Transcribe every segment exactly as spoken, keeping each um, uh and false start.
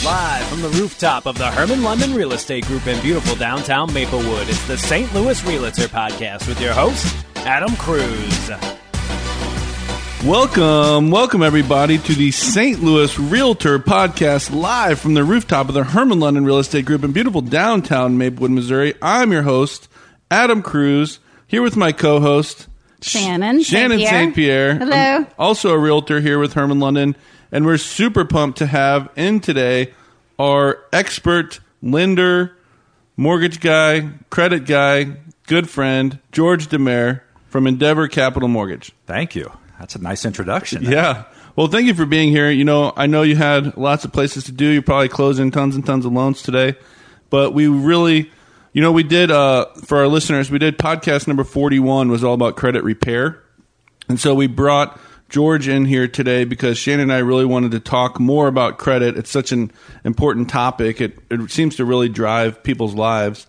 Live from the rooftop of the Herman London Real Estate Group in beautiful downtown Maplewood, it's the Saint Louis Realtor Podcast with your host, Adam Cruz. Welcome, welcome everybody to the Saint Louis Realtor Podcast live from the rooftop of the Herman London Real Estate Group in beautiful downtown Maplewood, Missouri. I'm your host, Adam Cruz, here with my co-host, Shannon Shannon Saint Pierre. Hello. I'm also a realtor here with Herman London, and we're super pumped to have in today our expert lender, mortgage guy, credit guy, good friend, George Demare from Endeavor Capital Mortgage. Thank you. That's a nice introduction. Yeah. Well, thank you for being here. You know, I know you had lots of places to do. You're probably closing tons and tons of loans today. But we really, you know, we did, uh, for our listeners, we did podcast number forty-one was all about credit repair. And so we brought George in here today because Shannon and I really wanted to talk more about credit. It's such an important topic. It, it seems to really drive people's lives.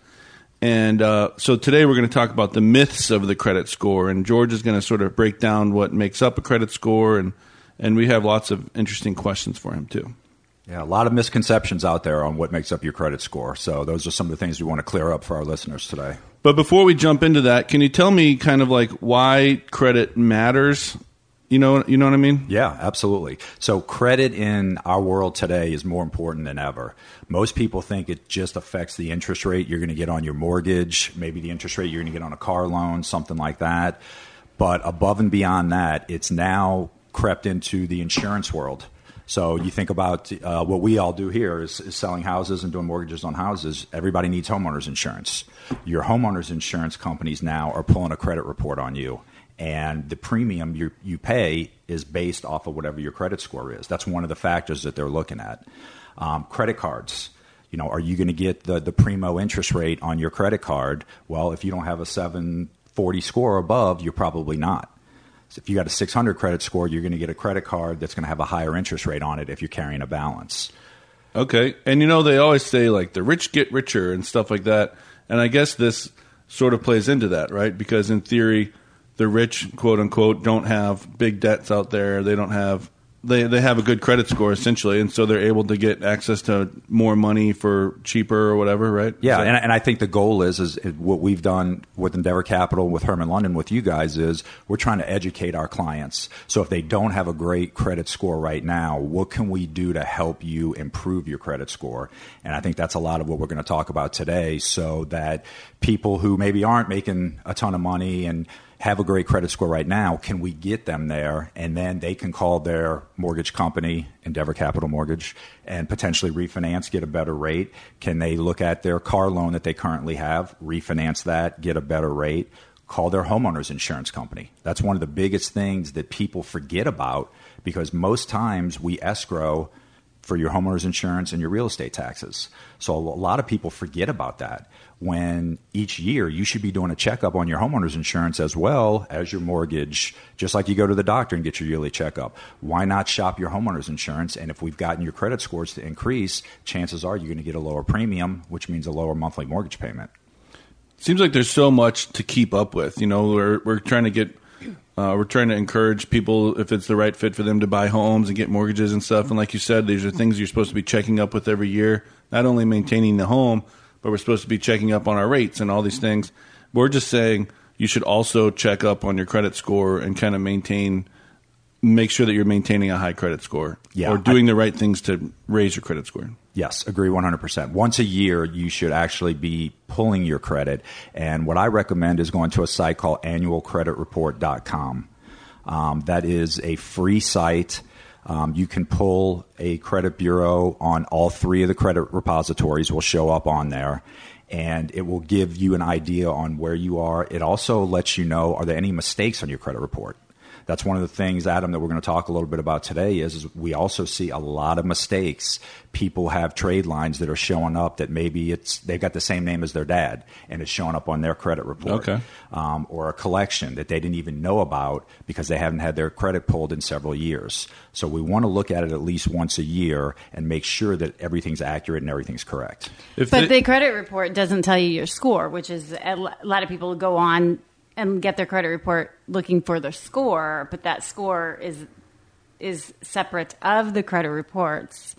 And uh, so today we're going to talk about the myths of the credit score, and George is going to sort of break down what makes up a credit score, and, and we have lots of interesting questions for him too. Yeah, a lot of misconceptions out there on what makes up your credit score. So those are some of the things we want to clear up for our listeners today. But before we jump into that, can you tell me kind of like why credit matters? You know, you know what I mean? Yeah, absolutely. So credit in our world today is more important than ever. Most people think it just affects the interest rate you're going to get on your mortgage, maybe the interest rate you're going to get on a car loan, something like that. But above and beyond that, it's now crept into the insurance world. So you think about uh, what we all do here is, is selling houses and doing mortgages on houses. Everybody needs homeowners insurance. Your homeowners insurance companies now are pulling a credit report on you. And the premium you you pay is based off of whatever your credit score is. That's one of the factors that they're looking at. Um, credit cards. You know, are you going to get the, the primo interest rate on your credit card? Well, if you don't have a seven forty score or above, you're probably not. So if you got a six hundred credit score, you're going to get a credit card that's going to have a higher interest rate on it if you're carrying a balance. Okay. And you know, they always say like the rich get richer and stuff like that. And I guess this sort of plays into that, right? Because in theory, the rich, quote unquote, don't have big debts out there. They don't have they they have a good credit score essentially, and so they're able to get access to more money for cheaper or whatever, right? Yeah, so, and, and I think the goal is is what we've done with Endeavor Capital, with Herman London, with you guys is we're trying to educate our clients. So if they don't have a great credit score right now, what can we do to help you improve your credit score? And I think that's a lot of what we're going to talk about today, so that people who maybe aren't making a ton of money and have a great credit score right now, can we get them there? And then they can call their mortgage company, Endeavor Capital Mortgage, and potentially refinance, get a better rate. Can they look at their car loan that they currently have, refinance that, get a better rate? Call their homeowner's insurance company. That's one of the biggest things that people forget about, because most times we escrow for your homeowner's insurance and your real estate taxes. So a lot of people forget about that, when each year you should be doing a checkup on your homeowner's insurance as well as your mortgage, just like you go to the doctor and get your yearly checkup. Why not shop your homeowner's insurance? And if we've gotten your credit scores to increase, chances are you're going to get a lower premium, which means a lower monthly mortgage payment. Seems like there's so much to keep up with. You know, we're we're trying to get Uh, we're trying to encourage people, if it's the right fit for them, to buy homes and get mortgages and stuff. And like you said, these are things you're supposed to be checking up with every year, not only maintaining the home, but we're supposed to be checking up on our rates and all these things. We're just saying you should also check up on your credit score and kind of maintain, make sure that you're maintaining a high credit score, yeah, or doing I, the right things to raise your credit score. Yes, agree one hundred percent. Once a year, you should actually be pulling your credit. And what I recommend is going to a site called annual credit report dot com. Um, that is a free site. Um, you can pull a credit bureau on all three of the credit repositories will show up on there. And it will give you an idea on where you are. It also lets you know, are there any mistakes on your credit report? That's one of the things, Adam, that we're going to talk a little bit about today is, is we also see a lot of mistakes. People have trade lines that are showing up that maybe it's they've got the same name as their dad and it's showing up on their credit report. Okay. Um, or a collection that they didn't even know about because they haven't had their credit pulled in several years. So we want to look at it at least once a year and make sure that everything's accurate and everything's correct. If but they, the credit report doesn't tell you your score, which is a lot of people go on and get their credit report looking for their score, but that score is is separate of the credit reports.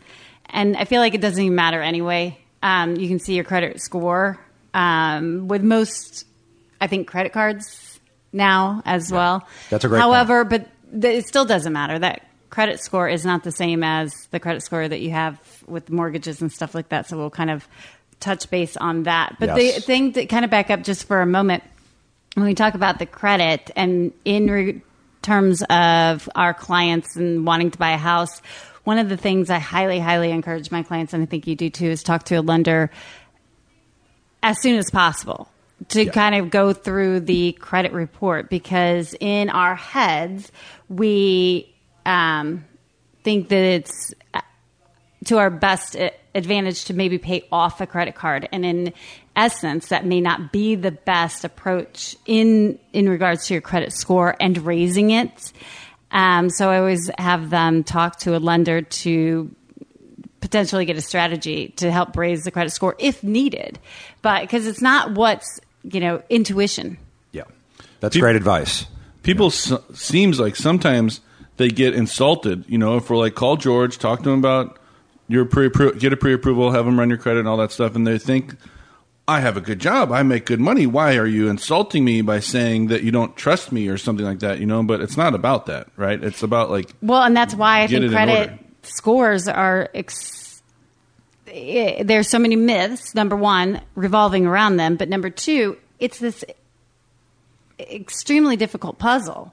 and I feel like it doesn't even matter anyway. Um, you can see your credit score um, with most, I think, credit cards now as yeah, well. That's a great However, point. but th- it still doesn't matter. That credit score is not the same as the credit score that you have with mortgages and stuff like that. So we'll kind of touch base on that. But yes. the thing to kind of back up just for a moment, when we talk about the credit and in re- terms of our clients and wanting to buy a house, one of the things I highly, highly encourage my clients, and I think you do too, is talk to a lender as soon as possible to yeah. kind of go through the credit report, because in our heads, we um, think that it's to our best advantage to maybe pay off a credit card. And in essence, that may not be the best approach in, in regards to your credit score and raising it. Um, so I always have them talk to a lender to potentially get a strategy to help raise the credit score if needed. But because it's not what's, you know, intuition. Yeah. That's Pe- great advice. People yeah. s- seems like sometimes they get insulted, you know, if we're like, call George, talk to him about your pre get a pre-approval, have them run your credit and all that stuff. And they think, I have a good job, I make good money. Why are you insulting me by saying that you don't trust me or something like that, you know? But it's not about that, right? It's about like, well, and that's why I think credit scores are, ex- there's so many myths, number one, revolving around them. But number two, it's this extremely difficult puzzle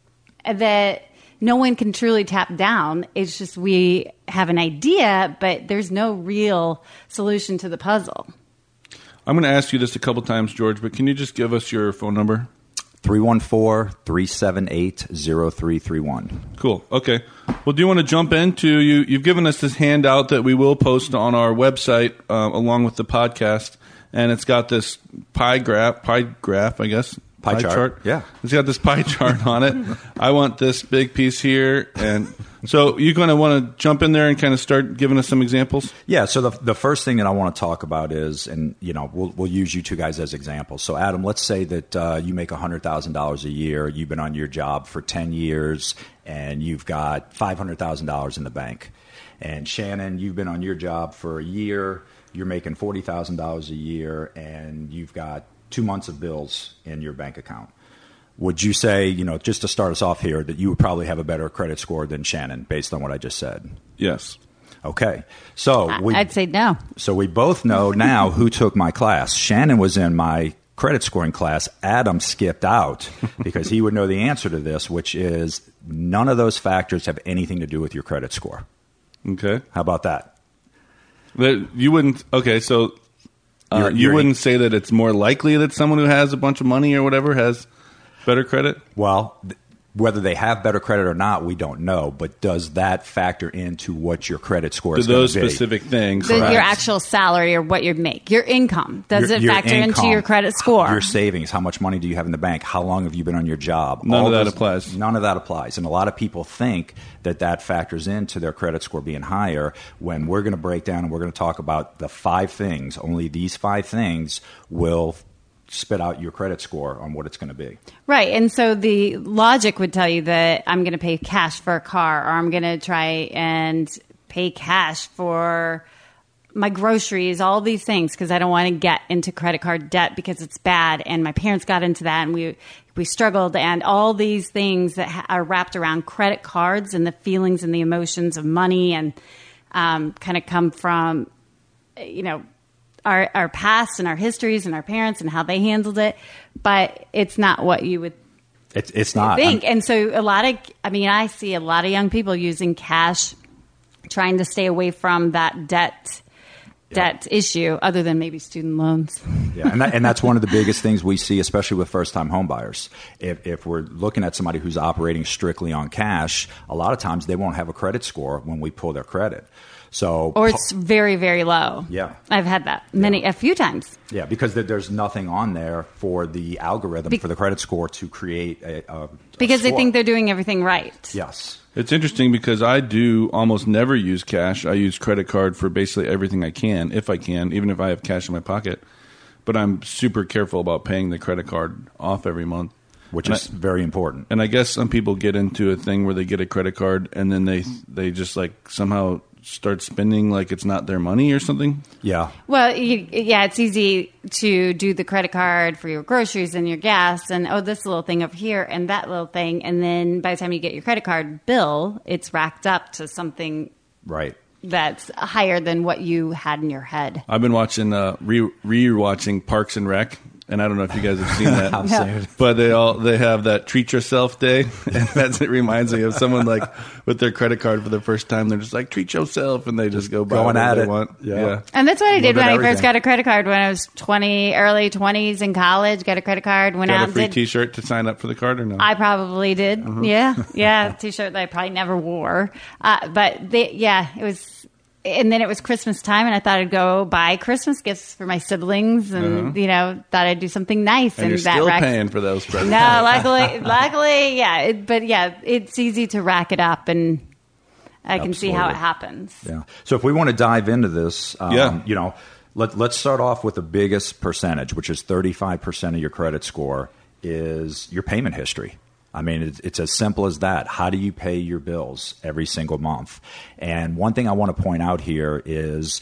that no one can truly tap down. It's just we have an idea, but there's no real solution to the puzzle. I'm going to ask you this a couple times, George, but can you just give us your phone number? three one four, three seven eight, zero three three one. Cool. Okay. Well, do you want to jump into, you, you've given us this handout that we will post on our website uh, along with the podcast, and it's got this pie graph, pie graph, I guess. Pie, pie chart. chart. Yeah. It's got this pie chart on it. I want this big piece here. And so you're going to want to jump in there and kind of start giving us some examples? Yeah. So the the first thing that I want to talk about is, and, you know, we'll, we'll use you two guys as examples. So, Adam, let's say that uh, you make one hundred thousand dollars a year. You've been on your job for ten years, and you've got five hundred thousand dollars in the bank. And, Shannon, you've been on your job for a year. You're making forty thousand dollars a year, and you've got two months of bills in your bank account. Would you say, you know, just to start us off here, that you would probably have a better credit score than Shannon based on what I just said? Yes. Okay. So we, I'd say no. So we both know now who took my class. Shannon was in my credit scoring class. Adam skipped out because he would know the answer to this, which is none of those factors have anything to do with your credit score. Okay. How about that? But you wouldn't, okay, so Uh, you're, you you're, wouldn't say that it's more likely that someone who has a bunch of money or whatever has better credit? Well, th- whether they have better credit or not, we don't know. But does that factor into what your credit score is going to be? Those specific things. The, your actual salary or what you make. Your income. Does your, it your factor income, into your credit score? Your savings. How much money do you have in the bank? How long have you been on your job? None All of that those, applies. None of that applies. And a lot of people think that that factors into their credit score being higher, when we're going to break down and we're going to talk about the five things. Only these five things will spit out your credit score on what it's going to be. Right. And so the logic would tell you that I'm going to pay cash for a car, or I'm going to try and pay cash for my groceries, all these things, because I don't want to get into credit card debt because it's bad. And my parents got into that and we we struggled, and all these things that ha- are wrapped around credit cards and the feelings and the emotions of money, and um, kind of come from, you know, Our, our past and our histories and our parents and how they handled it, but it's not what you would it's, it's not. think. I'm, and so a lot of, I mean, I see a lot of young people using cash, trying to stay away from that debt yeah. debt issue, other than maybe student loans. Yeah, and, that, and that's one of the biggest things we see, especially with first-time home buyers. If, if we're looking at somebody who's operating strictly on cash, a lot of times they won't have a credit score when we pull their credit. So, or it's very, very low. Yeah. I've had that many, yeah. a few times. Yeah, because there's nothing on there for the algorithm Be- for the credit score to create a, a Because a they think they're doing everything right. Yes. It's interesting because I do almost never use cash. I use credit card for basically everything I can, if I can, even if I have cash in my pocket. But I'm super careful about paying the credit card off every month. Which and is I, very important. And I guess some people get into a thing where they get a credit card and then they they just like somehow start spending like it's not their money or something? Yeah. Well, you, yeah, it's easy to do the credit card for your groceries and your gas and, oh, this little thing over here and that little thing. And then by the time you get your credit card bill, it's racked up to something right. that's higher than what you had in your head. I've been watching, uh, re- re-watching Parks and Rec. And I don't know if you guys have seen that, no. but they all they have that treat yourself day, and that's it reminds me of someone like with their credit card for the first time. They're just like treat yourself, and they just go buy going whatever at they it. want. Yeah. yeah, and that's what I did Look when at I everything. first got a credit card when I was twenty, early twenties in college. Got a credit card, went got out a free and did. T-shirt to sign up for the card or no? I probably did. Uh-huh. Yeah, yeah, T-shirt that I probably never wore. Uh, but they, yeah, it was. And then it was Christmas time, and I thought I'd go buy Christmas gifts for my siblings, and Uh-huh. you know, thought I'd do something nice. and And, you're that still racked- paying for those presents. No, luckily, luckily, yeah. It, but yeah, it's easy to rack it up, and I can see how Absolutely. it happens. Yeah. So if we want to dive into this, um, Yeah. you know, let, let's start off with the biggest percentage, which is thirty-five percent of your credit score is your payment history. I mean, it's, it's as simple as that. How do you pay your bills every single month? And one thing I want to point out here is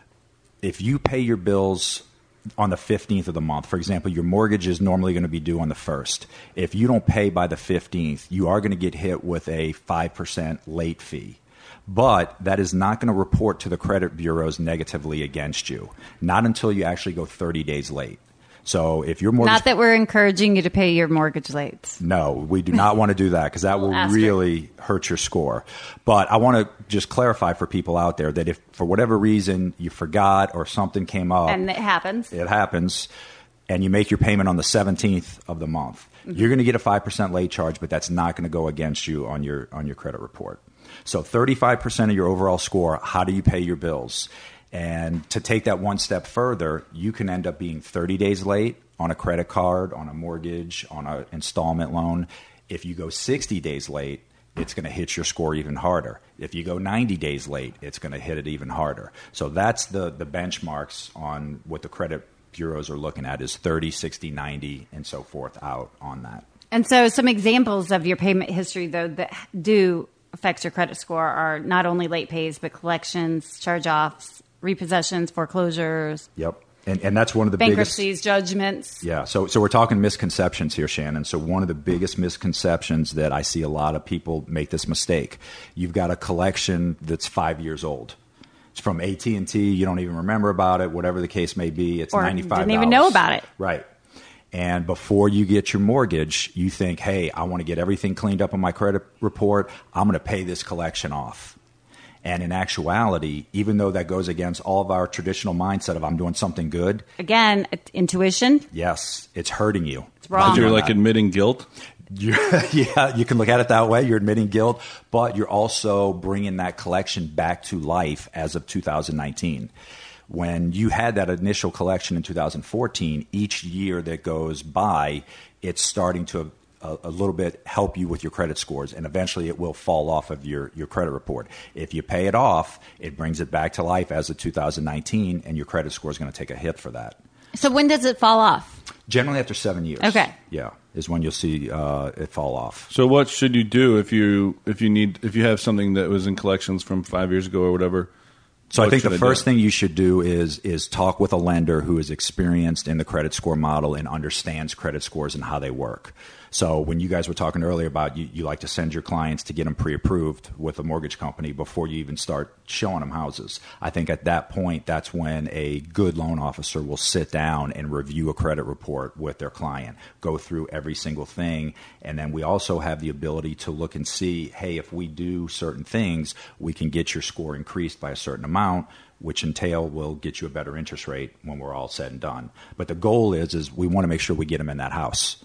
if you pay your bills on the fifteenth of the month, for example, your mortgage is normally going to be due on the first. If you don't pay by the fifteenth, you are going to get hit with a five percent late fee. But that is not going to report to the credit bureaus negatively against you, not until you actually go thirty days late. So if your mortgage... Not that we're encouraging you to pay your mortgage late. No, we do not want to do that because that will Asterisk. really hurt your score. But I want to just clarify for people out there that if for whatever reason you forgot or something came up... And it happens. It happens, and you make your payment on the seventeenth of the month, mm-hmm. you're going to get a five percent late charge, but that's not going to go against you on your on your credit report. So thirty-five percent of your overall score, how do you pay your bills? And to take that one step further, you can end up being thirty days late on a credit card, on a mortgage, on an installment loan. If you go sixty days late, it's going to hit your score even harder. If you go ninety days late, it's going to hit it even harder. So that's the, the benchmarks on what the credit bureaus are looking at is thirty, sixty, ninety, and so forth out on that. And so some examples of your payment history, though, that do affect your credit score are not only late pays, but collections, charge-offs, repossessions, foreclosures. Yep. And and that's one of the bankruptcies, biggest, judgments. Yeah. So so we're talking misconceptions here, Shannon. So one of the biggest misconceptions that I see a lot of people make this mistake. You've got a collection that's five years old. It's from A T and T. You don't even remember about it, whatever the case may be. It's or ninety-five dollars. Didn't even know about it. Right. And before you get your mortgage, you think, hey, I want to get everything cleaned up on my credit report. I'm going to pay this collection off. And in actuality, even though that goes against all of our traditional mindset of I'm doing something good. Again, intuition. Yes, it's hurting you. It's wrong. You're like admitting guilt. You're, yeah, you can look at it that way. You're admitting guilt, but you're also bringing that collection back to life as of two thousand nineteen. When you had that initial collection in two thousand fourteen, each year that goes by, it's starting to a, a little bit help you with your credit scores, and eventually it will fall off of your, your credit report. If you pay it off, it brings it back to life as of two thousand nineteen, and your credit score is going to take a hit for that. So when does it fall off? Generally after seven years. Okay. Yeah, is when you'll see uh, it fall off. So what should you do if you if you need if you have something that was in collections from five years ago or whatever? So What I think should the I first do? thing you should do is is talk with a lender who is experienced in the credit score model and understands credit scores and how they work. So when you guys were talking earlier about you, you like to send your clients to get them pre-approved with a mortgage company before you even start showing them houses. I think at that point, that's when a good loan officer will sit down and review a credit report with their client, go through every single thing. And then we also have the ability to look and see, hey, if we do certain things, we can get your score increased by a certain amount, which entail will get you a better interest rate when we're all said and done. But the goal is, is we want to make sure we get them in that house.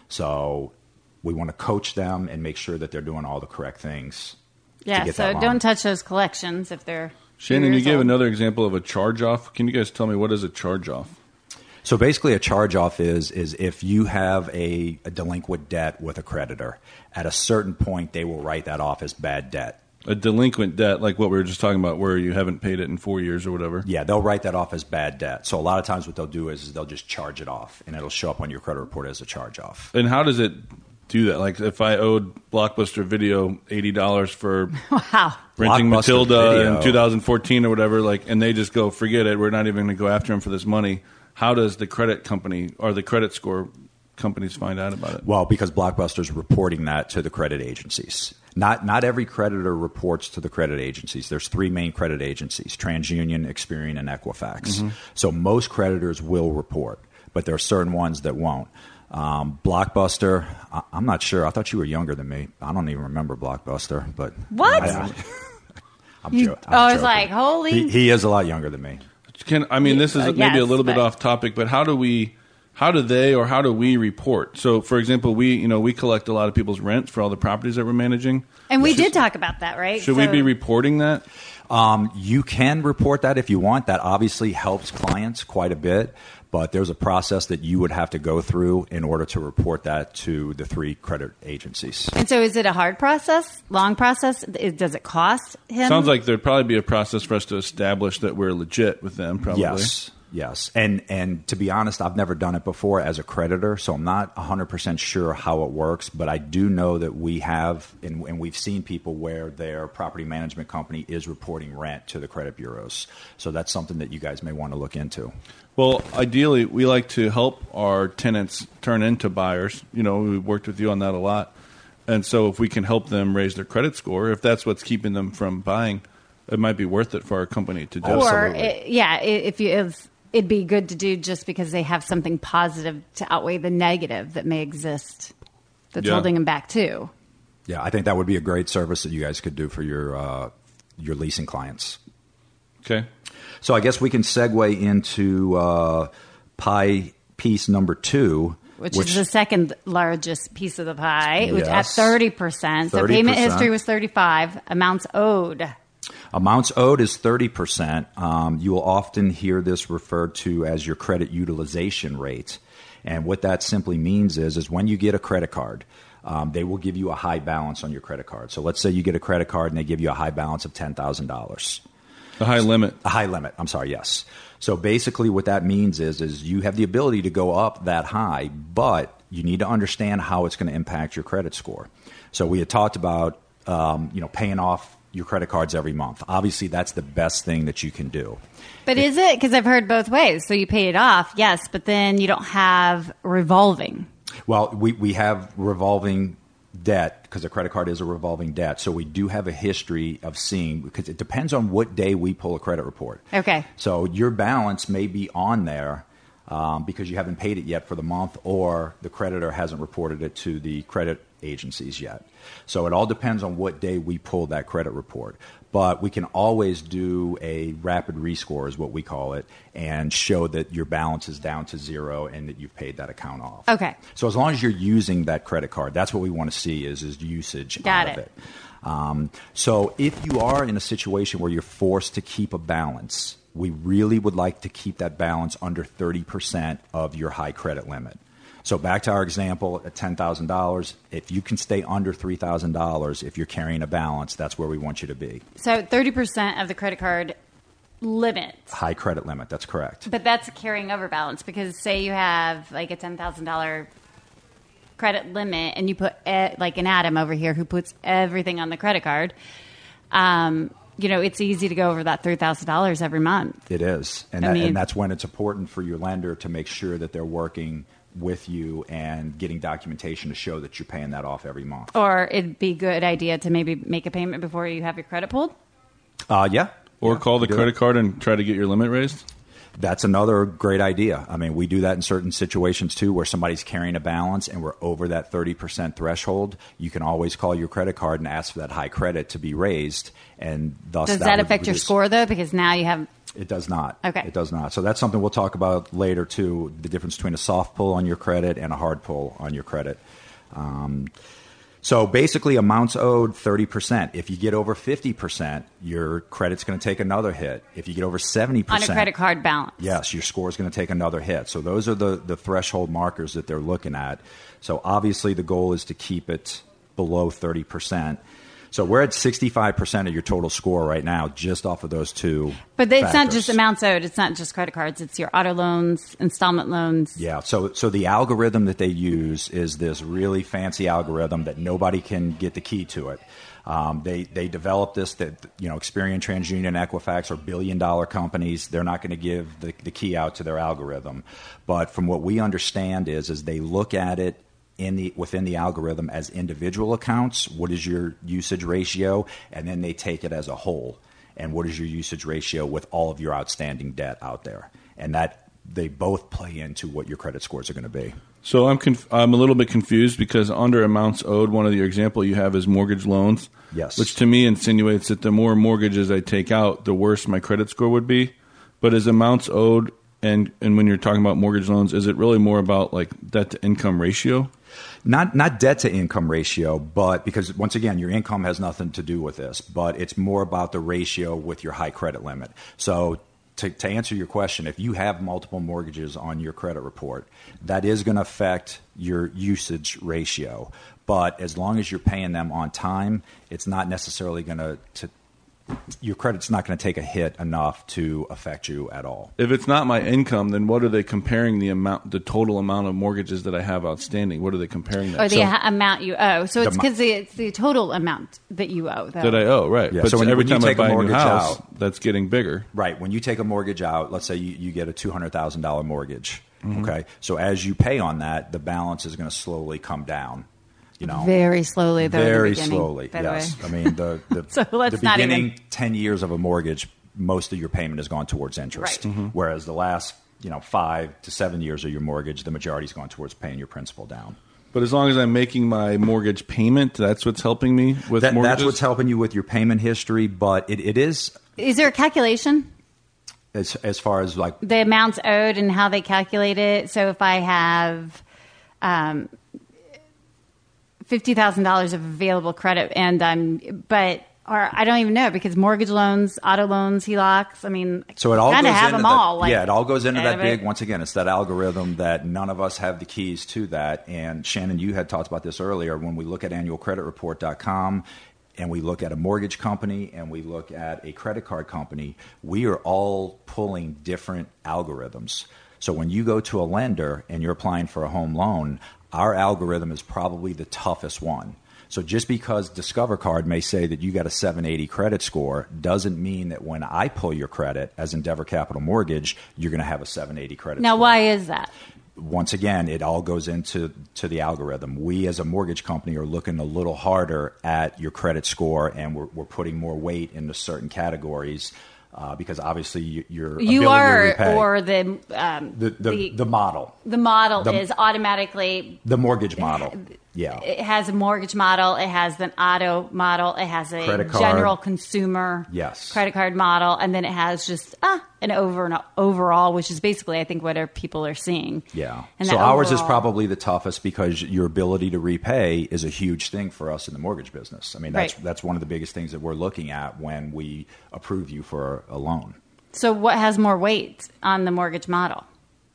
So we want to coach them and make sure that they're doing all the correct things. Yeah, to get so that loan. don't touch those collections if they're Shannon, you years gave old. another example of a charge-off. Can you guys tell me what is a charge-off? So basically a charge-off is is if you have a, a delinquent debt with a creditor, at a certain point they will write that off as bad debt. A delinquent debt, like what we were just talking about, where you haven't paid it in four years or whatever. Yeah, they'll write that off as bad debt. So a lot of times what they'll do is, is they'll just charge it off, and it'll show up on your credit report as a charge-off. And how does it do that? Like if I owed Blockbuster Video eighty dollars for wow. renting Blockbuster Matilda Video. in two thousand fourteen or whatever, like, and they just go, forget it, we're not even going to go after them for this money. How does the credit company or the credit score companies find out about it? Well, because Blockbuster's reporting that to the credit agencies. Not not every creditor reports to the credit agencies. There's three main credit agencies: TransUnion, Experian, and Equifax. Mm-hmm. So most creditors will report, but there are certain ones that won't. Um, Blockbuster, I, I'm not sure. I thought you were younger than me. I don't even remember Blockbuster. But what? I, I, I'm you, jo- I'm oh, I was joking. like, holy. He, he is a lot younger than me. Can, I mean, this is Uh, maybe yes, a little bit but- off topic, but how do we, how do they or how do we report? So, for example, we you know we collect a lot of people's rents for all the properties that we're managing. And we Should- did talk about that, right? Should So- we be reporting that? Um, you can report that if you want. That obviously helps clients quite a bit, but there's a process that you would have to go through in order to report that to the three credit agencies. And so is it a hard process, long process? Is- Does it cost him? Sounds like there'd probably be a process for us to establish that we're legit with them, probably. Yes. Yes. And and to be honest, I've never done it before as a creditor, so I'm not one hundred percent sure how it works, but I do know that we have, and, and we've seen people where their property management company is reporting rent to the credit bureaus. So that's something that you guys may want to look into. Well, ideally, we like to help our tenants turn into buyers. You know, we've worked with you on that a lot. And so if we can help them raise their credit score, if that's what's keeping them from buying, it might be worth it for our company to do. Or, Absolutely. it, yeah, i- if you, if it'd be good to do just because they have something positive to outweigh the negative that may exist that's Yeah. holding them back too. Yeah, I think that would be a great service that you guys could do for your uh, your leasing clients. Okay. So I guess we can segue into uh, pie piece number two. Which, is the second largest piece of the pie, which at Yes. thirty percent. So thirty payment percent. history was thirty-five, amounts owed. Amounts owed is thirty percent. Um, you will often hear this referred to as your credit utilization rate. And what that simply means is, is when you get a credit card, um, they will give you a high balance on your credit card. So let's say you get a credit card and they give you a high balance of ten thousand dollars. The high limit. A high limit. I'm sorry. Yes. So basically, what that means is, is you have the ability to go up that high, but you need to understand how it's going to impact your credit score. So we had talked about, um, you know, paying off your credit cards every month. Obviously, that's the best thing that you can do. But is it? Because I've heard both ways. So you pay it off, yes, but then you don't have revolving. Well, we, we have revolving debt because a credit card is a revolving debt. So we do have a history of seeing, because it depends on what day we pull a credit report. Okay. So your balance may be on there um, because you haven't paid it yet for the month, or the creditor hasn't reported it to the credit agencies yet. So it all depends on what day we pull that credit report. But we can always do a rapid rescore, is what we call it, and show that your balance is down to zero and that you've paid that account off. Okay. So as long as you're using that credit card, that's what we want to see is, is usage Got out it. of it. Um, so if you are in a situation where you're forced to keep a balance, we really would like to keep that balance under thirty percent of your high credit limit. So back to our example at ten thousand dollars, if you can stay under three thousand dollars, if you're carrying a balance, that's where we want you to be. So thirty percent of the credit card limit. High credit limit, that's correct. But that's a carrying over balance, because say you have like a ten thousand dollars credit limit and you put e- like an Adam over here who puts everything on the credit card. Um, you know, it's easy to go over that three thousand dollars every month. It is. And, I that, mean- and that's when it's important for your lender to make sure that they're working with you and getting documentation to show that you're paying that off every month. Or it'd be a good idea to maybe make a payment before you have your credit pulled. Uh, yeah. Or Yeah, call the we do credit that. card and try to get your limit raised? That's another great idea. I mean, we do that in certain situations too, where somebody's carrying a balance and we're over that thirty percent threshold. You can always call your credit card and ask for that high credit to be raised, and thus Does that, would affect your reduce- score though? Because now you have. It does not. Okay. It does not. So that's something we'll talk about later too, the difference between a soft pull on your credit and a hard pull on your credit. Um, so basically amounts owed thirty percent. If you get over fifty percent, your credit's going to take another hit. If you get over seventy percent. On a credit card balance. Yes, your score is going to take another hit. So those are the, the threshold markers that they're looking at. So obviously the goal is to keep it below thirty percent. So we're at sixty-five percent of your total score right now, just off of those two. But it's factors. not just amounts owed. It's not just credit cards. It's your auto loans, installment loans. Yeah. So, so the algorithm that they use is this really fancy algorithm that nobody can get the key to it. Um, they they developed this that, you know, Experian, TransUnion, Equifax are billion dollar companies. They're not going to give the, the key out to their algorithm. But from what we understand is, is they look at it in the within the algorithm as individual accounts. What is your usage ratio? And then they take it as a whole. And what is your usage ratio with all of your outstanding debt out there? And that they both play into what your credit scores are going to be. So I'm conf- I'm a little bit confused because under amounts owed, one of your example you have is mortgage loans. Yes. Which to me insinuates that the more mortgages I take out, the worse my credit score would be. But is amounts owed, and, and when you're talking about mortgage loans, is it really more about like debt to income ratio? Not not debt to income ratio, but because once again, your income has nothing to do with this, but it's more about the ratio with your high credit limit. So to, to answer your question, if you have multiple mortgages on your credit report, that is going to affect your usage ratio. But as long as you're paying them on time, it's not necessarily going to, to your credit's not going to take a hit enough to affect you at all. If it's not my income, then what are they comparing the amount, the total amount of mortgages that I have outstanding? What are they comparing that? Or the so, ha- amount you owe. So it's The because it's the total amount that you owe. Though. that I owe, right? Yeah, But so when- every when you time I take a buy a new mortgage house, out- that's getting bigger. Right. When you take a mortgage out, let's say you, you get a two hundred thousand dollars mortgage. Mm-hmm. Okay. So as you pay on that, the balance is going to slowly come down. You know, very slowly, though. Very in the beginning, slowly, by the yes. way. I mean, the, the, So let's the not beginning even- ten years of a mortgage, most of your payment has gone towards interest. Right. Mm-hmm. Whereas the last, you know, five to seven years of your mortgage, the majority's gone towards paying your principal down. But as long as I'm making my mortgage payment, that's what's helping me with That, mortgages? that's what's helping you with your payment history, but it, it is Is there a calculation? as as far as like The amounts owed and how they calculate it. So if I have um, fifty thousand dollars of available credit, and I'm, but or I don't even know because mortgage loans, auto loans, H E L O Cs. I mean, So it all kind goes of have into them that, all. Like, yeah, it all goes into out that of big. it. Once again, it's that algorithm that none of us have the keys to that. And Shannon, you had talked about this earlier. When we look at annual credit report dot com and we look at a mortgage company and we look at a credit card company, we are all pulling different algorithms. So when you go to a lender and you're applying for a home loan, our algorithm is probably the toughest one. So just because Discover Card may say that you got a seven eighty credit score doesn't mean that when I pull your credit as Endeavor Capital Mortgage, you're going to have a seven eighty credit Now, score. why is that? Once again, it all goes into to the algorithm. We as a mortgage company are looking a little harder at your credit score, and we're, we're putting more weight into certain categories uh, because obviously you, your You ability are, to repay, or the um, the, the, the model, the model the- is automatically. the mortgage model. Yeah. It has a mortgage model. It has an auto model. It has a Credit card. general consumer Yes. credit card model, and then it has just ah, an over and overall, which is basically, I think, what our people are seeing. Yeah. And so that ours is overall- probably the toughest because your ability to repay is a huge thing for us in the mortgage business. I mean, that's Right. that's one of the biggest things that we're looking at when we approve you for a loan. So, what has more weight on the mortgage model?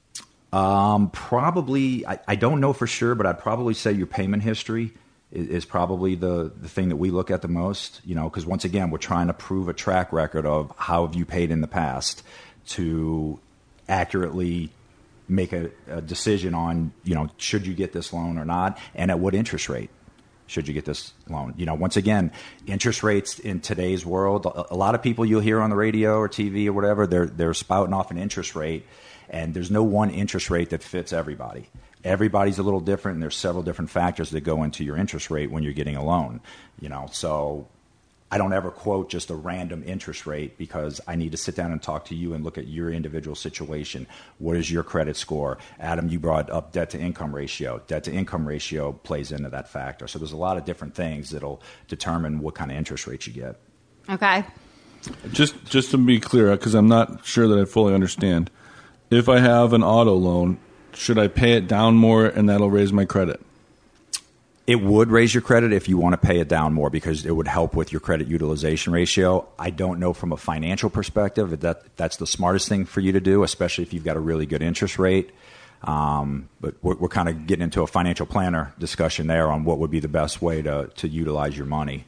Um, probably, I, I don't know for sure, but I'd probably say your payment history is, is probably the, the thing that we look at the most, you know, because once again, we're trying to prove a track record of how have you paid in the past to accurately make a, a decision on, you know, should you get this loan or not, and at what interest rate should you get this loan. You know, once again, interest rates in today's world, a, a lot of people you'll hear on the radio or T V or whatever, they're they're spouting off an interest rate. And there's no one interest rate that fits everybody. Everybody's a little different, and there's several different factors that go into your interest rate when you're getting a loan. You know, so I don't ever quote just a random interest rate because I need to sit down and talk to you and look at your individual situation. What is your credit score? Adam, you brought up debt to income ratio. Debt to income ratio plays into that factor. So there's a lot of different things that'll determine what kind of interest rate you get. Okay. Just just to be clear, because I'm not sure that I fully understand. If I have an auto loan, should I pay it down more and that'll raise my credit? It would raise your credit if you want to pay it down more because it would help with your credit utilization ratio. I don't know from a financial perspective if that that's the smartest thing for you to do, especially if you've got a really good interest rate. Um, but we're, we're kind of getting into a financial planner discussion there on what would be the best way to, to utilize your money.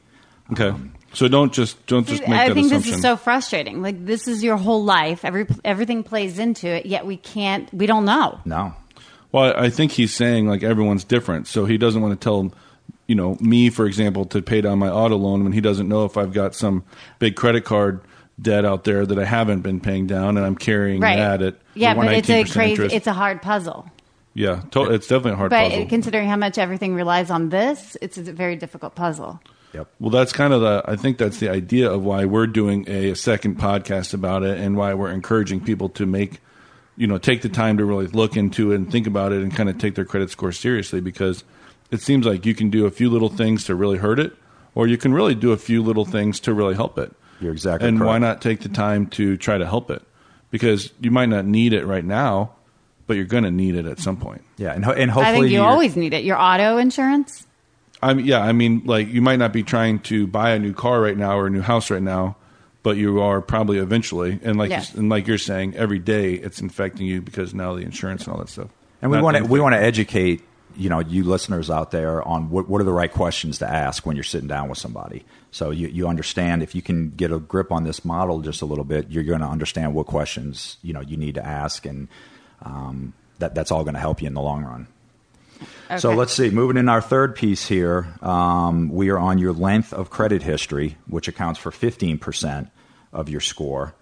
Okay. Um, so don't just don't See, just make I that think assumption. this is so frustrating. Like, this is your whole life. Every everything plays into it, yet we can't. We don't know. No. Well, I think he's saying like everyone's different, so he doesn't want to tell, you know, me, for example, to pay down my auto loan when he doesn't know if I've got some big credit card debt out there that I haven't been paying down, and I'm carrying Right. that at Yeah, but it's a crazy. interest. It's a hard puzzle. Yeah, to- it's definitely a hard But puzzle. considering how much everything relies on this, it's a very difficult puzzle. Yep. Well, that's kind of the, I think that's the idea of why we're doing a, a second podcast about it, and why we're encouraging people to make, you know, take the time to really look into it and think about it and kind of take their credit score seriously, because it seems like you can do a few little things to really hurt it, or you can really do a few little things to really help it. You're exactly And correct. why not take the time to try to help it? Because you might not need it right now, but you're going to need it at some point. Yeah, and, ho- and hopefully I think you you're- always need it. Your auto insurance. I mean, yeah, I mean, like you might not be trying to buy a new car right now or a new house right now, but you are probably eventually. And like, Yes. and like you're saying, every day it's infecting you because now the insurance and all that stuff. And we Not want to anything. we want to educate, you know, you listeners out there on what, what are the right questions to ask when you're sitting down with somebody. So you, you understand, if you can get a grip on this model just a little bit, you're going to understand what questions, you know, you need to ask, and um, that that's all going to help you in the long run. So Okay. let's see. Moving in our third piece here, um, we are on your length of credit history, which accounts for fifteen percent of your score.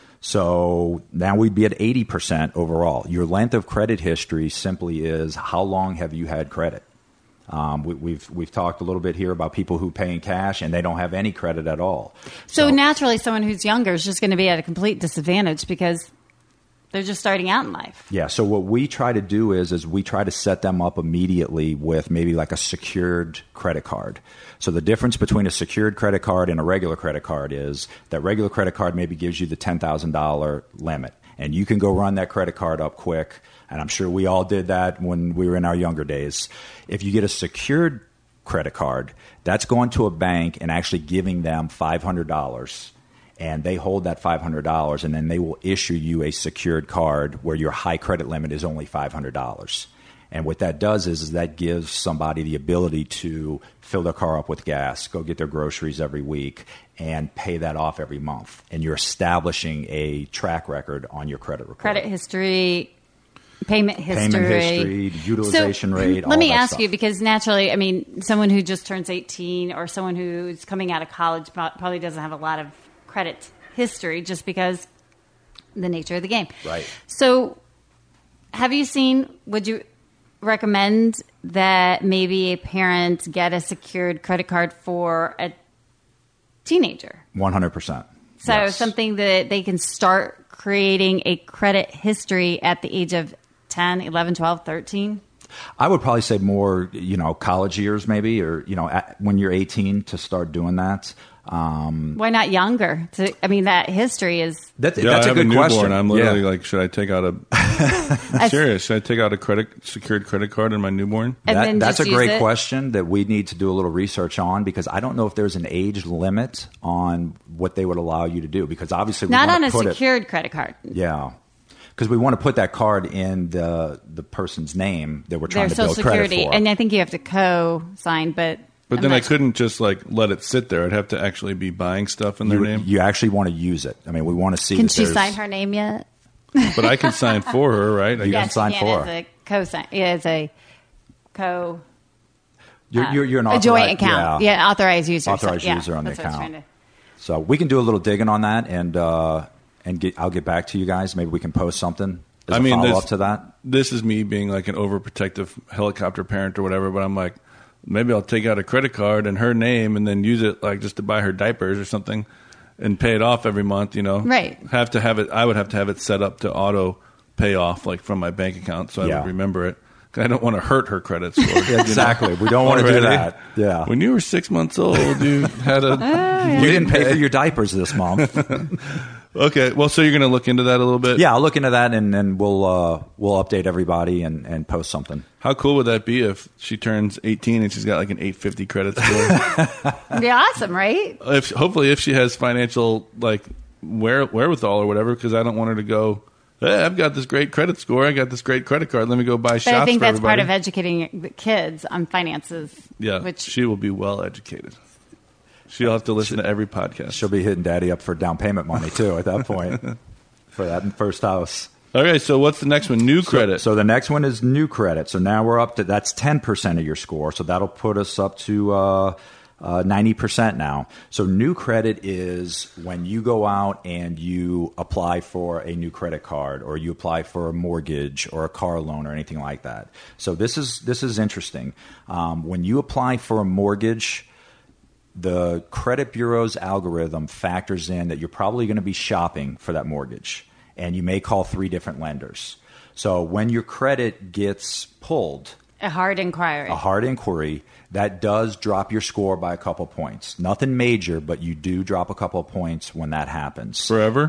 So now we'd be at eighty percent overall. Your length of credit history simply is how long have you had credit? Um, we, we've we've talked a little bit here about people who pay in cash and they don't have any credit at all. So, naturally, someone who's younger is just going to be at a complete disadvantage because they're just starting out in life. Yeah. So what we try to do is is we try to set them up immediately with maybe like a secured credit card. So the difference between a secured credit card and a regular credit card is that regular credit card maybe gives you the ten thousand dollars limit, and you can go run that credit card up quick. And I'm sure we all did that when we were in our younger days. If you get a secured credit card, that's going to a bank and actually giving them five hundred dollars. And they hold that five hundred dollars, and then they will issue you a secured card where your high credit limit is only five hundred dollars. And what that does is, is that gives somebody the ability to fill their car up with gas, go get their groceries every week, and pay that off every month. And you're establishing a track record on your credit report. Credit history, payment history, Payment history, utilization so, rate, all Let me that ask stuff. you, because naturally, I mean, someone who just turns eighteen or someone who's coming out of college pro- probably doesn't have a lot of credit history just because the nature of the game. Right. So have you seen, would you recommend that maybe a parent get a secured credit card for a teenager? one hundred percent. So Yes. something that they can start creating a credit history at the age of ten, eleven, twelve, thirteen? I would probably say more, you know, college years maybe, or, you know, at, when you're eighteen to start doing that. Um, Why not younger? To, I mean, that history is... that, Yeah, that's I a have a good newborn. question. I'm literally Yeah. like, should I take out a? I'm serious. Should I take out a credit secured credit card in my newborn? And That- then that's just a great use it? question that we need to do a little research on, because I don't know if there's an age limit on what they would allow you to do, because obviously we Not want on to a put secured credit card. it, yeah, because we want to put that card in the the person's name that we're trying Their to Social build credit Security. for. And I think you have to co-sign, but... But I'm then not I sure. couldn't just like let it sit there. I'd have to actually be buying stuff in their you, name. you actually want to use it. I mean, we want to see. Can that she there's- sign her name yet? But I can sign for her, right? I You guess. can sign she for As her. a co-sign. Yeah, as a co... You're, you're, you're an a joint authorized- account. Yeah. Yeah, authorized user. Authorized So, yeah, user on the that's what I was account. trying to- So we can do a little digging on that, and uh, and get, I'll get back to you guys. Maybe we can post something as I a mean, follow this- up to that. This is me being like an overprotective helicopter parent or whatever, but I'm like, maybe I'll take out a credit card in her name and then use it like just to buy her diapers or something and pay it off every month, you know? Right. Have to have it, I would have to have it set up to auto pay off like from my bank account so I Yeah. would remember it. 'Cause I don't want to hurt her credit score. you know? Exactly. We don't want to do Already. that. Yeah. When you were six months old, you had a. You didn't pay for your diapers this month. Okay, well, so you're going to look into that a little bit? Yeah, I'll look into that, and then we'll uh, we'll update everybody and, and post something. How cool would that be if she turns eighteen and she's got like an eight fifty credit score? It'd be awesome, right? if hopefully if she has financial like where, wherewithal or whatever, because I don't want her to go, hey, I've got this great credit score, I got this great credit card, let me go buy But shots I think for that's part everybody. of educating the kids on finances. Yeah, Which she will be well educated. She'll have to listen to every podcast. She'll be hitting daddy up for down payment money, too, at that point, for that first house. Okay, so what's the next one? New credit. So, so the next one is new credit. So now we're up to, that's ten percent of your score. So that'll put us up to uh, uh, ninety percent now. So new credit is when you go out and you apply for a new credit card, or you apply for a mortgage or a car loan or anything like that. So this is this is interesting. Um, when you apply for a mortgage, the credit bureau's algorithm factors in that you're probably going to be shopping for that mortgage, and you may call three different lenders. So when your credit gets pulled, a hard inquiry, a hard inquiry, that does drop your score by a couple points. Nothing major, but you do drop a couple points when that happens. Forever?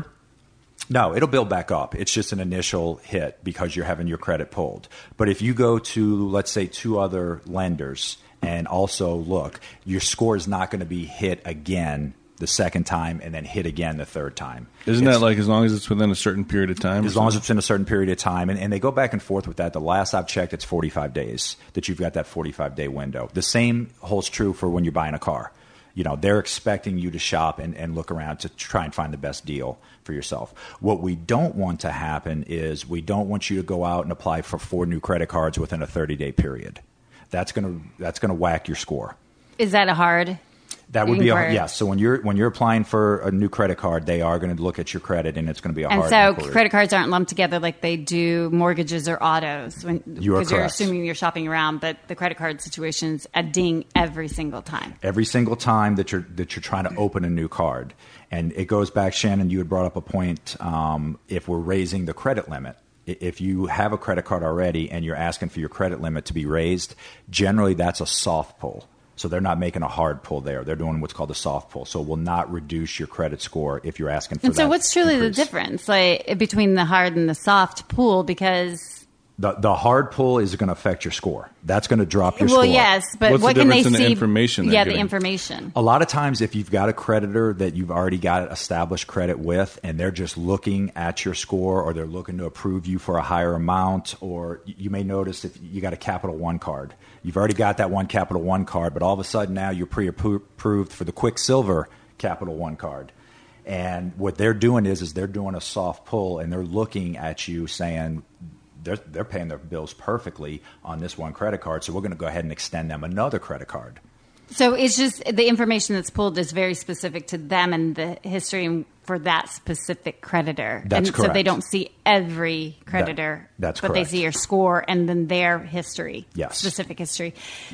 No, it'll build back up. It's just an initial hit because you're having your credit pulled. But if you go to, let's say, two other lenders and also look, your score is not going to be hit again the second time and then hit again the third time. Isn't it's, that like as long as it's within a certain period of time? As long as it's in a certain period of time. And, and they go back and forth with that. The last I've checked, it's forty-five days that you've got that forty-five day window. The same holds true for when you're buying a car. You know, they're expecting you to shop and, and look around to try and find the best deal for yourself. What we don't want to happen is we don't want you to go out and apply for four new credit cards within a thirty day period. That's gonna that's gonna whack your score. Is that a hard? That would be a yes. So when you're when you're applying for a new credit card, they are going to look at your credit, and it's going to be a and hard. And so inquiry. Credit cards aren't lumped together like they do mortgages or autos. When you are because you're assuming you're shopping around, but the credit card situation's a ding every single time. Every single time that you're that you're trying to open a new card, and it goes back. Shannon, you had brought up a point. Um, if we're raising the credit limit. If you have a credit card already and you're asking for your credit limit to be raised, generally that's a soft pull. So they're not making a hard pull there. They're doing what's called a soft pull. So it will not reduce your credit score if you're asking for and that. And so what's truly increase. the difference like between the hard and the soft pull? Because the the hard pull is going to affect your score. That's going to drop your well, score. Well, yes, but what's what the can they in see? The information yeah, getting? the information. A lot of times if you've got a creditor that you've already got established credit with and they're just looking at your score or they're looking to approve you for a higher amount, or you may notice if you got a Capital One card. You've already got that one Capital One card, but all of a sudden now you're pre-approved for the Quicksilver Capital One card. And what they're doing is, is they're doing a soft pull and they're looking at you saying, They're, they're paying their bills perfectly on this one credit card, so we're going to go ahead and extend them another credit card. So it's just the information that's pulled is very specific to them and the history for that specific creditor. That's and correct. So they don't see every creditor, that, that's but correct. they see your score and then their history, yes. specific history.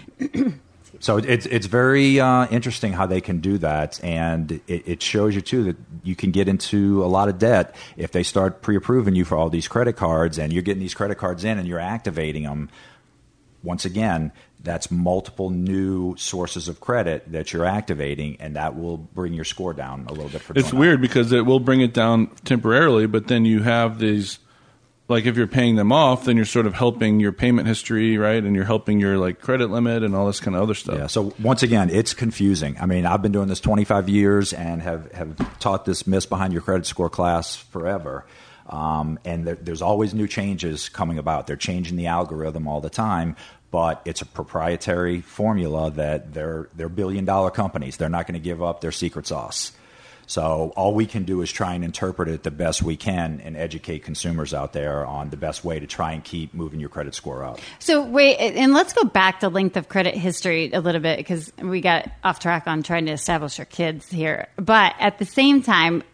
So it's it's very uh, interesting how they can do that, and it, it shows you too that you can get into a lot of debt if they start pre-approving you for all these credit cards, and you're getting these credit cards in and you're activating them. Once again, that's multiple new sources of credit that you're activating, and that will bring your score down a little bit. For it's weird because it will bring it down temporarily, but then you have these. Like if you're paying them off, then you're sort of helping your payment history, right? And you're helping your like credit limit and all this kind of other stuff. Yeah. So once again, it's confusing. I mean, I've been doing this twenty-five years and have, have taught this Miss Behind Your Credit Score class forever. Um, and there, there's always new changes coming about. They're changing the algorithm all the time, but it's a proprietary formula that they're they're billion dollar companies. They're not going to give up their secret sauce. So all we can do is try and interpret it the best we can and educate consumers out there on the best way to try and keep moving your credit score up. So wait, and let's go back to length of credit history a little bit because we got off track on trying to establish our kids here. But at the same time,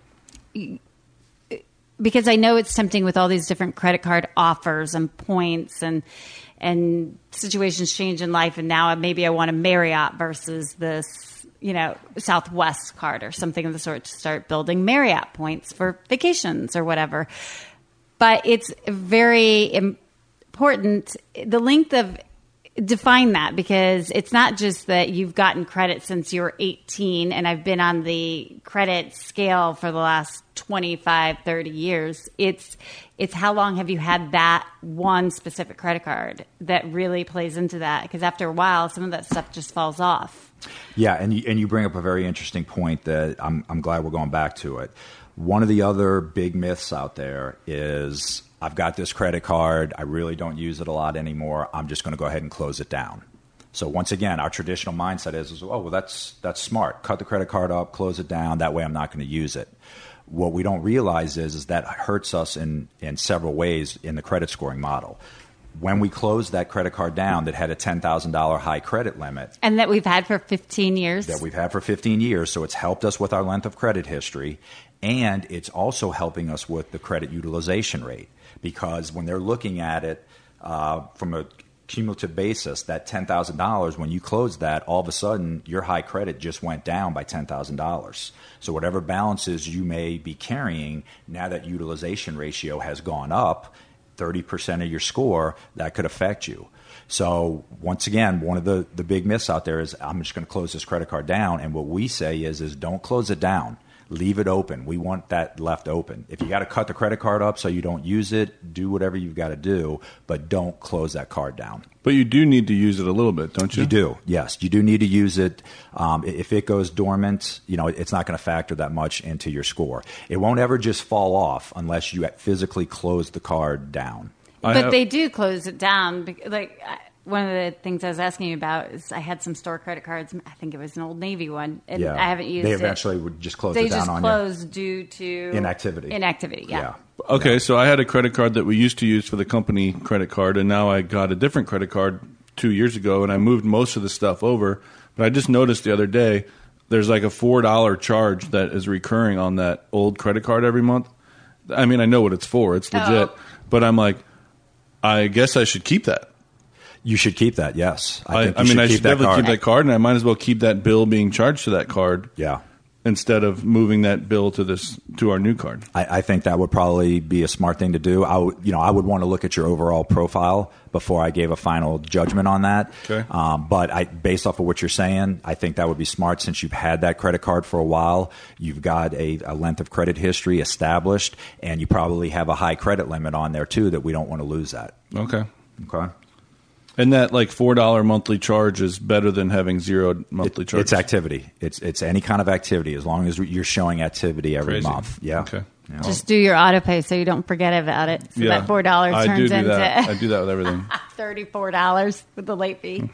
because I know it's tempting with all these different credit card offers and points and and situations change in life, and now maybe I want a Marriott versus this, you know, Southwest card or something of the sort to start building Marriott points for vacations or whatever. But it's very important, the length of, define that, because it's not just that you've gotten credit since you were eighteen and I've been on the credit scale for the last twenty-five, thirty years. It's it's how long have you had that one specific credit card that really plays into that, because after a while, some of that stuff just falls off. Yeah, and you, and you bring up a very interesting point that I'm I'm glad we're going back to it. One of the other big myths out there is, I've got this credit card, I really don't use it a lot anymore, I'm just going to go ahead and close it down. So once again, our traditional mindset is, is, oh, well, that's that's smart. Cut the credit card up, close it down. That way I'm not going to use it. What we don't realize is, is that hurts us in, in several ways in the credit scoring model. When we closed that credit card down that had a ten thousand dollars high credit limit. And that we've had for fifteen years. That we've had for fifteen years. So it's helped us with our length of credit history. And it's also helping us with the credit utilization rate. Because when they're looking at it uh, from a cumulative basis, that ten thousand dollars, when you close that, all of a sudden your high credit just went down by ten thousand dollars. So whatever balances you may be carrying, now that utilization ratio has gone up, thirty percent of your score, that could affect you. So once again, one of the, the big myths out there is, I'm just going to close this credit card down. And what we say is, is don't close it down. Leave it open. We want that left open. If you got to cut the credit card up so you don't use it, do whatever you've got to do, but don't close that card down. But you do need to use it a little bit, don't you? You do, yes. You do need to use it. Um, if it goes dormant, you know, it's not going to factor that much into your score. It won't ever just fall off unless you physically close the card down. But have- they do close it down. Like, one of the things I was asking you about is I had some store credit cards. I think it was an Old Navy one, and yeah. I haven't used it. They eventually it. would just close they it down on you. They just closed due to inactivity. Inactivity, yeah. yeah. Okay, yeah. So I had a credit card that we used to use for the company credit card, and now I got a different credit card two years ago, and I moved most of the stuff over. But I just noticed the other day there's like a four dollars charge that is recurring on that old credit card every month. I mean, I know what it's for. It's legit. Oh. But I'm like, I guess I should keep that. You should keep that, yes. I, I, I mean, I should definitely keep that card, and I might as well keep that bill being charged to that card. Yeah. Instead of moving that bill to this to our new card. I, I think that would probably be a smart thing to do. I would, you know, I would want to look at your overall profile before I gave a final judgment on that. Okay. Um, but I, based off of what you're saying, I think that would be smart since you've had that credit card for a while. You've got a, a length of credit history established, and you probably have a high credit limit on there too that we don't want to lose that. Okay. Okay. And that like four dollars monthly charge is better than having zero monthly it, charge? It's activity. It's it's any kind of activity as long as you're showing activity every Crazy. month. Yeah. Okay. Yeah. Just do your auto pay so you don't forget about it. So yeah. that four dollars I turns do do into that. I do that with everything. thirty-four dollars with the late fee.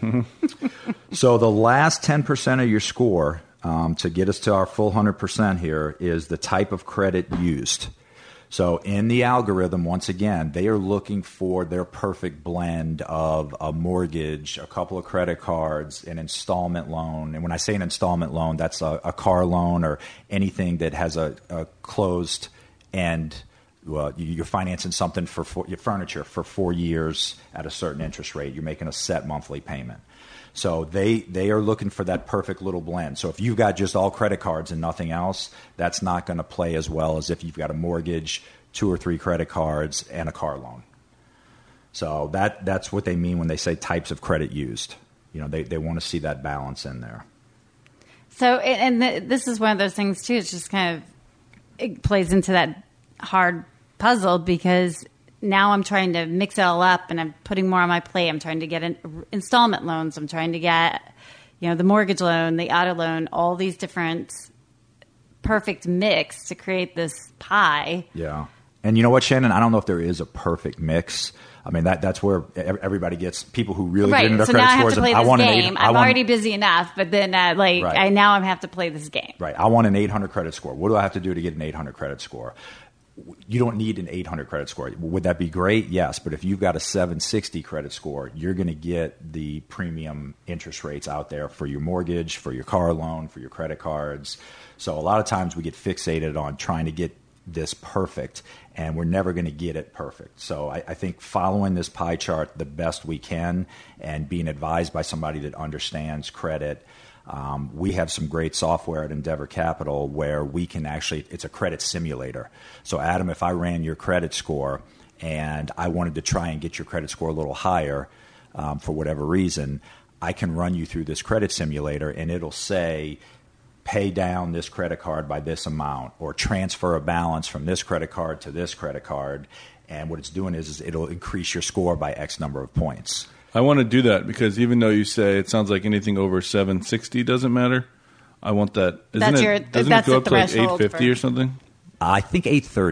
So the last ten percent of your score um, to get us to our full one hundred percent here is the type of credit used. So in the algorithm, once again, they are looking for their perfect blend of a mortgage, a couple of credit cards, an installment loan. And when I say an installment loan, that's a, a car loan or anything that has a, a closed end. Well, you're financing something for four, your furniture for four years at a certain interest rate. You're making a set monthly payment. So they, they are looking for that perfect little blend. So if you've got just all credit cards and nothing else, that's not going to play as well as if you've got a mortgage, two or three credit cards, and a car loan. So that that's what they mean when they say types of credit used. You know, they, they want to see that balance in there. So, and the, this is one of those things too. It's just kind of, it plays into that hard puzzle because now I'm trying to mix it all up and I'm putting more on my plate. I'm trying to get in, installment loans. I'm trying to get, you know, the mortgage loan, the auto loan, all these different perfect mix to create this pie. Yeah. And you know what, Shannon? I don't know if there is a perfect mix. I mean, that that's where everybody gets people who really right. get into so their credit now I have scores. To play I this want game. an eight, I'm I want, already busy enough, but then uh, like right. I now I have to play this game. Right. I want an eight hundred credit score. What do I have to do to get an eight hundred credit score? You don't need an eight hundred credit score. Would that be great? Yes. But if you've got a seven sixty credit score, you're going to get the premium interest rates out there for your mortgage, for your car loan, for your credit cards. So a lot of times we get fixated on trying to get this perfect, and we're never going to get it perfect. So I, I think following this pie chart the best we can and being advised by somebody that understands credit. Um, we have some great software at Endeavor Capital where we can actually, it's a credit simulator. So Adam, if I ran your credit score and I wanted to try and get your credit score a little higher um, for whatever reason, I can run you through this credit simulator and it'll say, pay down this credit card by this amount or transfer a balance from this credit card to this credit card. And what it's doing is, is it'll increase your score by X number of points. I want to do that because even though you say it sounds like anything over seven sixty doesn't matter, I want that. Isn't that's it, your, doesn't that's it go the up to like threshold eight fifty for... or something? I think eight thirty.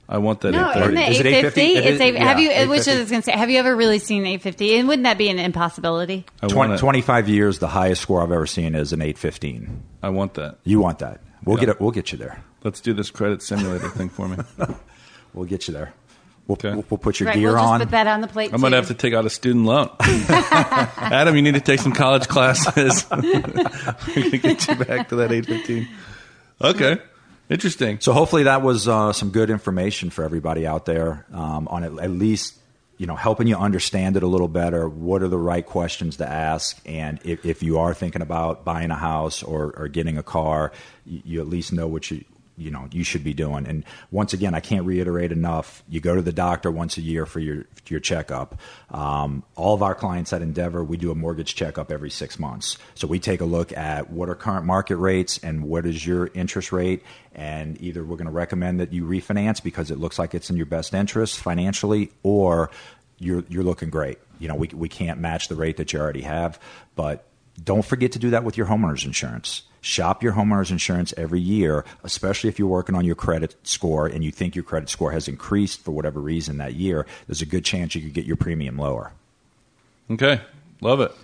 I want that. No, eight thirty. isn't it Is it eight fifty? eight fifty? It's eight, Yeah, have you? eight Which fifty. I was going to say, have you ever really seen eight fifty? And wouldn't that be an impossibility? I want twenty, it. twenty-five years, the highest score I've ever seen is an eight fifteen. I want that. You want that? We'll Yeah. get it. We'll get you there. Let's do this credit simulator thing for me. We'll get you there. We'll, Okay. we'll, we'll put your Right, gear we'll just on. put that on the plate. I'm going to too. have to take out a student loan. Adam, you need to take some college classes. We're going to get you back to that eight fifteen. Okay. Interesting. So hopefully that was uh, some good information for everybody out there um, on at, at least, you know, helping you understand it a little better. What are the right questions to ask? And if, if you are thinking about buying a house or, or getting a car, you, you at least know what you, you know, you should be doing. And once again, I can't reiterate enough. You go to the doctor once a year for your your checkup. Um, all of our clients at Endeavor, we do a mortgage checkup every six months. So we take a look at what are current market rates and what is your interest rate. And either we're going to recommend that you refinance because it looks like it's in your best interest financially, or you're you're looking great. You know, we we can't match the rate that you already have, but don't forget to do that with your homeowner's insurance. Shop your homeowner's insurance every year, especially if you're working on your credit score and you think your credit score has increased for whatever reason that year. There's a good chance you could get your premium lower. Okay. Love it.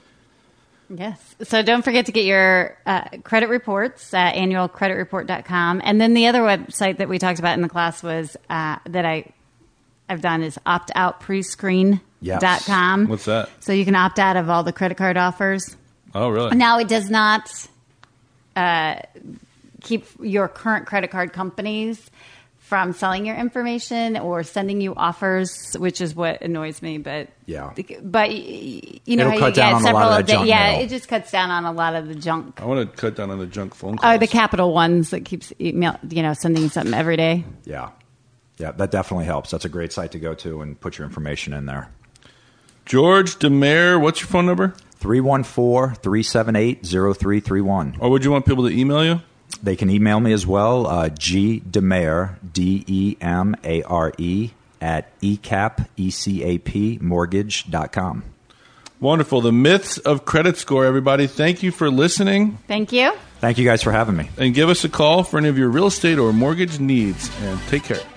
Yes. So don't forget to get your uh, credit reports at annual credit report dot com. And then the other website that we talked about in the class was uh, that I, I've done is opt out prescreen dot com. Yes. What's that? So you can opt out of all the credit card offers. Oh, really? Now, it does not uh, keep your current credit card companies from selling your information or sending you offers, which is what annoys me. But Yeah. but you know, It'll how cut you down get on a several lot of of that the, junk yeah, mail. it just cuts down on a lot of the junk. I want to cut down on the junk phone calls. Oh, the Capital ones that keeps email, you know, sending something every day. Yeah. Yeah, that definitely helps. That's a great site to go to and put your information in there. George Demare, what's your phone number? three one four, three seven eight, zero three three one. Or would you want people to email you? They can email me as well, uh, G Demare, D E M A R E, at E C A P, E C A P, mortgage dot com. Wonderful. The myths of credit score, everybody. Thank you for listening. Thank you. Thank you guys for having me. And give us a call for any of your real estate or mortgage needs. And take care.